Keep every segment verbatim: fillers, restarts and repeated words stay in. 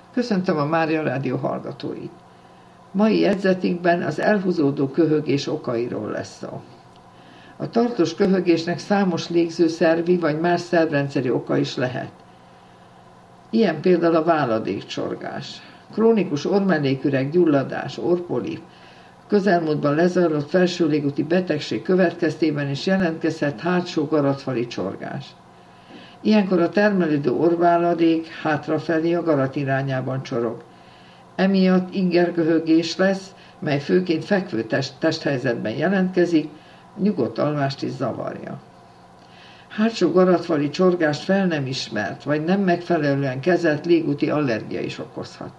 Köszöntöm a Mária Rádió hallgatóit. Mai jegyzetünkben az elhúzódó köhögés okairól lesz szó. A tartós köhögésnek számos légzőszervi vagy más szervrendszeri oka is lehet. Ilyen például a váladékcsorgás, krónikus orrmelléküreg gyulladás, orrpolip, közelmúltban lezajlott felső légúti betegség következtében is jelentkezhet hátsó garatfali csorgás. Ilyenkor a termelődő orrváladék hátrafelé a garat irányában csorog. Emiatt ingerköhögés lesz, mely főként fekvő test, testhelyzetben jelentkezik, nyugodt alvást is zavarja. Hátsó garatfali csorgást fel nem ismert, vagy nem megfelelően kezelt légúti allergia is okozhat.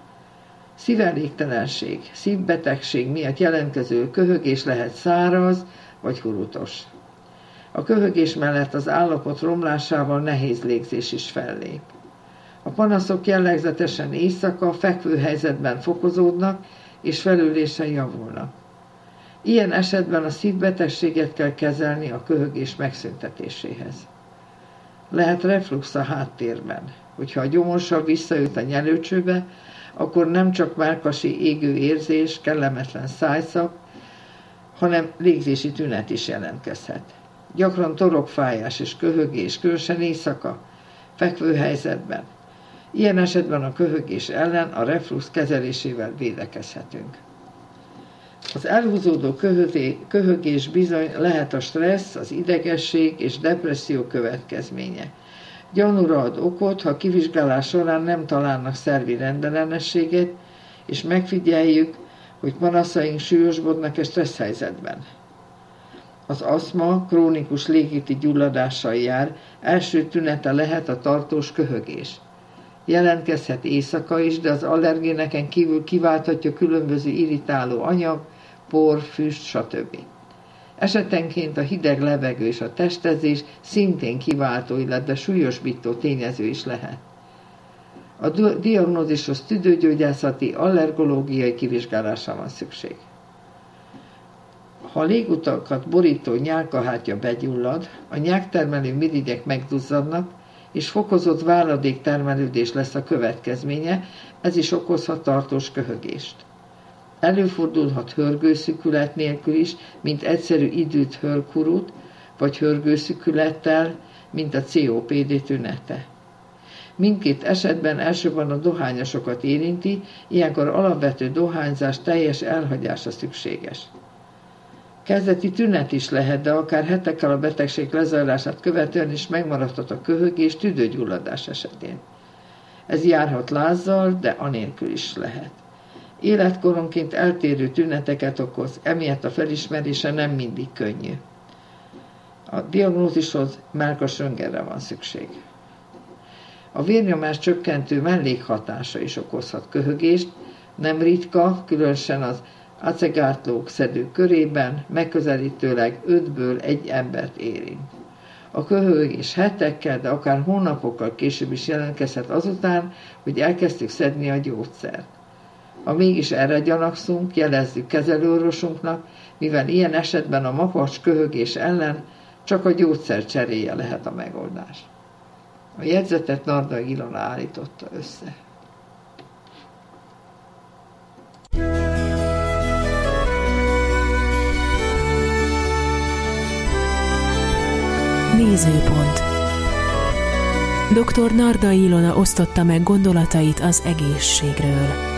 Szívelégtelenség, szívbetegség miatt jelentkező köhögés lehet száraz vagy hurutos. A köhögés mellett az állapot romlásával nehéz légzés is fellép. A panaszok jellegzetesen éjszaka, fekvő helyzetben fokozódnak, és felülésen javulnak. Ilyen esetben a szívbetegséget kell kezelni a köhögés megszüntetéséhez. Lehet reflux a háttérben. Hogyha a gyomorsav visszajut a nyelőcsőbe, akkor nem csak mellkasi égő érzés, kellemetlen szájszak, hanem légzési tünet is jelentkezhet. Gyakran torokfájás és köhögés, különösen éjszaka, fekvő helyzetben. Ilyen esetben a köhögés ellen a reflux kezelésével védekezhetünk. Az elhúzódó köhögés bizony lehet a stressz, az idegesség és depresszió következménye. Gyanúra ad okot, ha kivizsgálás során nem találnak szervi rendellenességet, és megfigyeljük, hogy panaszaink súlyosbodnak a stressz helyzetben. Az aszma krónikus légúti gyulladással jár, első tünete lehet a tartós köhögés. Jelentkezhet éjszaka is, de az allergéneken kívül kiválthatja különböző irritáló anyag, por, füst, stb. Esetenként a hideg levegő és a testezés szintén kiváltó, illetve súlyosbító tényező is lehet. A diagnózishoz tüdőgyógyászati, allergológiai kivizsgálásra van szükség. Ha a légutakat borító nyálkahártya begyullad, a nyálktermelő mirigyek megduzzadnak, és fokozott váladéktermelődés lesz a következménye, ez is okozhat tartós köhögést. Előfordulhat hörgőszükület nélkül is, mint egyszerű időt hörkurut, vagy hörgőszükülettel, mint a cé o pé dé tünete. Mindkét esetben elsősorban a dohányosokat érinti, ilyenkor alapvető dohányzás teljes elhagyása szükséges. Kezdeti tünet is lehet, de akár hetekkel a betegség lezajlását követően is megmaradhat a köhögés tüdőgyulladás esetén. Ez járhat lázzal, de anélkül is lehet. Életkoronként eltérő tüneteket okoz, emiatt a felismerése nem mindig könnyű. A diagnózishoz mellkas röntgenre van szükség. A vérnyomás csökkentő mellékhatása is okozhat köhögést, nem ritka, különösen az acegátlók szedők körében megközelítőleg ötből egy embert érint. A köhögés hetekkel, de akár hónapokkal később is jelentkezhet azután, hogy elkezdtük szedni a gyógyszert. Ha mégis erre gyanakszunk, jelezzük kezelőorvosunknak, mivel ilyen esetben a makacs köhögés ellen csak a gyógyszer cseréje lehet a megoldás. A jegyzetet Nardai Ilona állította össze. Nézőpont. doktor Nardai Ilona osztotta meg gondolatait az egészségről.